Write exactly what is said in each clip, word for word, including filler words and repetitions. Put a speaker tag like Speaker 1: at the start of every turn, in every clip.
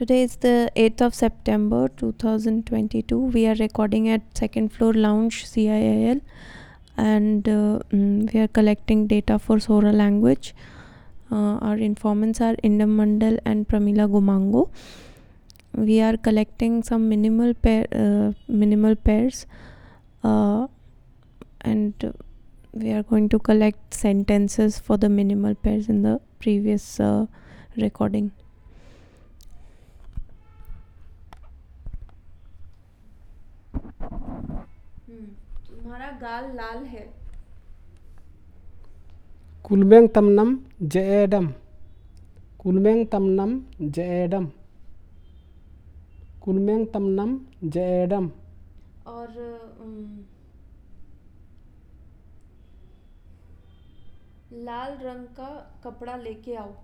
Speaker 1: Today is the eighth of September two thousand twenty-two. We are recording at second floor lounge C I I L, and uh, mm, we are collecting data for Sora language. Uh, our informants are Indam Mandal and Pramila Gumango. We are collecting some minimal pair, uh, minimal pairs, uh, and we are going to collect sentences for the minimal pairs in the previous uh, recording. तुम्हारा गाल लाल है.
Speaker 2: Kulmeng tamnam jeedam. Kulmeng tamnam jeedam. Kulmeng tamnam jeedam.
Speaker 1: और um, लाल रंग का कपड़ा लेके आओ.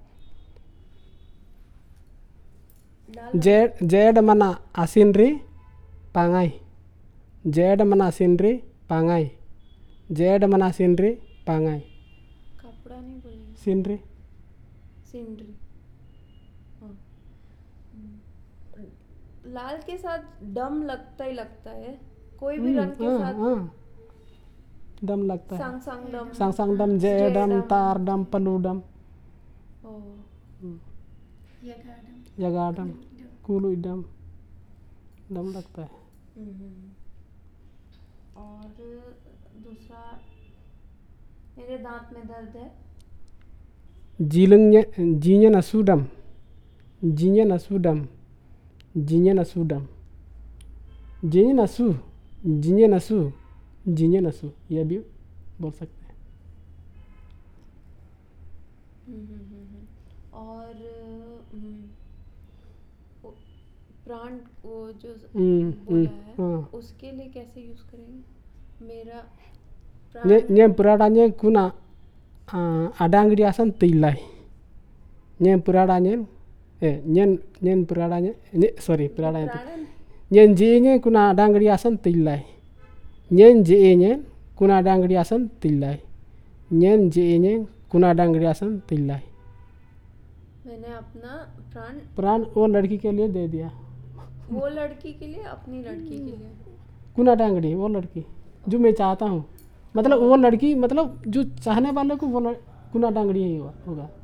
Speaker 2: Jed jed mana asinri pangai. Jed mana asinri pangai. Jed mana asinri pangai.
Speaker 1: कपड़ा नहीं बोलेंगे.
Speaker 2: Sinri.
Speaker 1: सिंडरी. हाँ. लाल के साथ डम लगता ही लगता है. कोई भी रंग के साथ
Speaker 2: दम लगता है.
Speaker 1: संग संग डम.
Speaker 2: Sang sang dam jeedam tar dam peludam.
Speaker 1: Oh.
Speaker 2: Yagadam. Kulu idam. दम लगता है.
Speaker 1: और दूसरा, मेरे दांत में दर्द है.
Speaker 2: Jilengnya jinya nasudam. Jinya nasudam. Jinya nasudam. Jinya nasu. Jinya nasu. Jinya nasu. यह भी बोल सकते हैं.
Speaker 1: और प्राण वो जो
Speaker 2: हम्म,
Speaker 1: बोला है,
Speaker 2: हाँ.
Speaker 1: उसके लिए कैसे यूज करेंगे? मेरा
Speaker 2: Nye nye peradanya kuna uh, adang di asan tilai. Nye peradanya eh nyen nyen peradanya nye sorry peradanya.
Speaker 1: प्राणन.
Speaker 2: Nyen je kuna adang di asan tilai. Nyen je kuna adang di asan tilai. Nyen je kuna adang di asan tilai.
Speaker 1: मैंने अपना प्राण
Speaker 2: प्राण वो लड़की के लिए दे दिया.
Speaker 1: वो लड़की के लिए, अपनी लड़की के लिए.
Speaker 2: कुना डांगड़ी वो लड़की जो मैं चाहता हूँ, मतलब वो लड़की मतलब जो चाहने वाले को वो कुना डांगड़ी ही होगा.